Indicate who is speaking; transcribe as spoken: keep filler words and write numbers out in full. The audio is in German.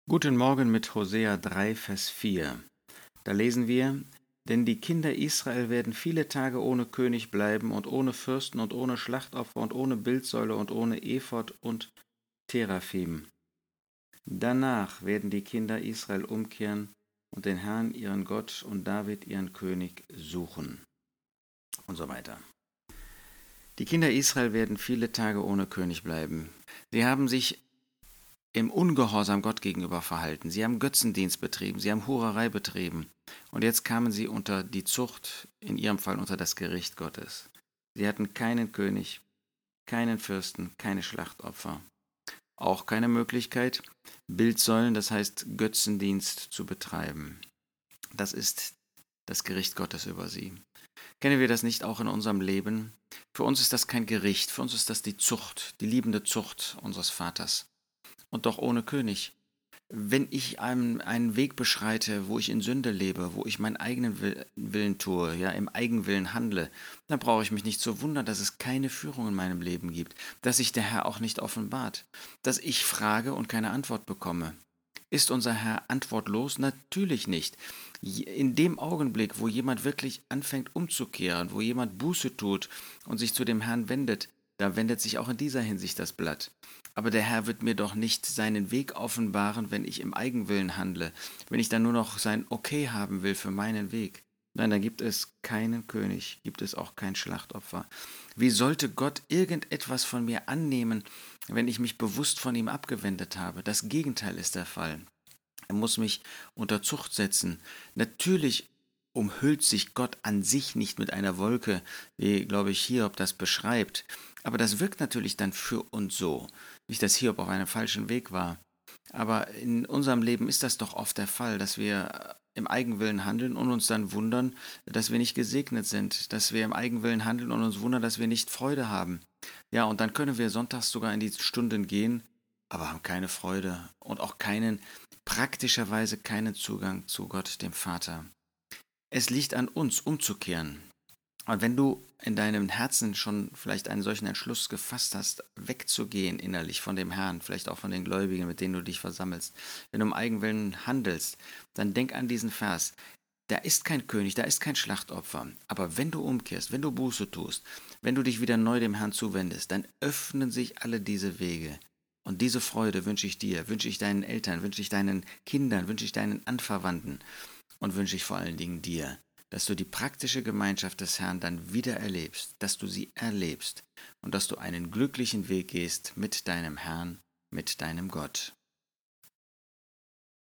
Speaker 1: Guten Morgen mit Hosea drei, Vers vier. Da lesen wir: Denn die Kinder Israel werden viele Tage ohne König bleiben und ohne Fürsten und ohne Schlachtopfer und ohne Bildsäule und ohne Ephod und Teraphim. Danach werden die Kinder Israel umkehren und den Herrn ihren Gott und David ihren König suchen. Und so weiter. Die Kinder Israel werden viele Tage ohne König bleiben. Sie haben sich im Ungehorsam Gott gegenüber verhalten. Sie haben Götzendienst betrieben, sie haben Hurerei betrieben. Und jetzt kamen sie unter die Zucht, in ihrem Fall unter das Gericht Gottes. Sie hatten keinen König, keinen Fürsten, keine Schlachtopfer. Auch keine Möglichkeit, Bildsäulen, das heißt Götzendienst, zu betreiben. Das ist das Gericht Gottes über sie. Kennen wir das nicht auch in unserem Leben? Für uns ist das kein Gericht, für uns ist das die Zucht, die liebende Zucht unseres Vaters. Und doch ohne König. Wenn ich einen, einen Weg beschreite, wo ich in Sünde lebe, wo ich meinen eigenen Willen tue, ja, im Eigenwillen handle, dann brauche ich mich nicht zu wundern, dass es keine Führung in meinem Leben gibt, dass sich der Herr auch nicht offenbart, dass ich frage und keine Antwort bekomme. Ist unser Herr antwortlos? Natürlich nicht. In dem Augenblick, wo jemand wirklich anfängt umzukehren, wo jemand Buße tut und sich zu dem Herrn wendet, da wendet sich auch in dieser Hinsicht das Blatt. Aber der Herr wird mir doch nicht seinen Weg offenbaren, wenn ich im Eigenwillen handle, wenn ich dann nur noch sein Okay haben will für meinen Weg. Nein, da gibt es keinen König, gibt es auch kein Schlachtopfer. Wie sollte Gott irgendetwas von mir annehmen, wenn ich mich bewusst von ihm abgewendet habe? Das Gegenteil ist der Fall. Er muss mich unter Zucht setzen. Natürlich umhüllt sich Gott an sich nicht mit einer Wolke, wie, glaube ich, Hiob das beschreibt. Aber das wirkt natürlich dann für uns so. Nicht, dass Hiob auf einem falschen Weg war. Aber in unserem Leben ist das doch oft der Fall, dass wir im Eigenwillen handeln und uns dann wundern, dass wir nicht gesegnet sind, dass wir im Eigenwillen handeln und uns wundern, dass wir nicht Freude haben. Ja, und dann können wir sonntags sogar in die Stunden gehen, aber haben keine Freude und auch keinen, praktischerweise keinen Zugang zu Gott, dem Vater. Es liegt an uns, umzukehren. Und wenn du in deinem Herzen schon vielleicht einen solchen Entschluss gefasst hast, wegzugehen innerlich von dem Herrn, vielleicht auch von den Gläubigen, mit denen du dich versammelst, wenn du im Eigenwillen handelst, dann denk an diesen Vers. Da ist kein König, da ist kein Schlachtopfer. Aber wenn du umkehrst, wenn du Buße tust, wenn du dich wieder neu dem Herrn zuwendest, dann öffnen sich alle diese Wege. Und diese Freude wünsche ich dir, wünsche ich deinen Eltern, wünsche ich deinen Kindern, wünsche ich deinen Anverwandten und wünsche ich vor allen Dingen dir, dass du die praktische Gemeinschaft des Herrn dann wieder erlebst, dass du sie erlebst und dass du einen glücklichen Weg gehst mit deinem Herrn, mit deinem Gott.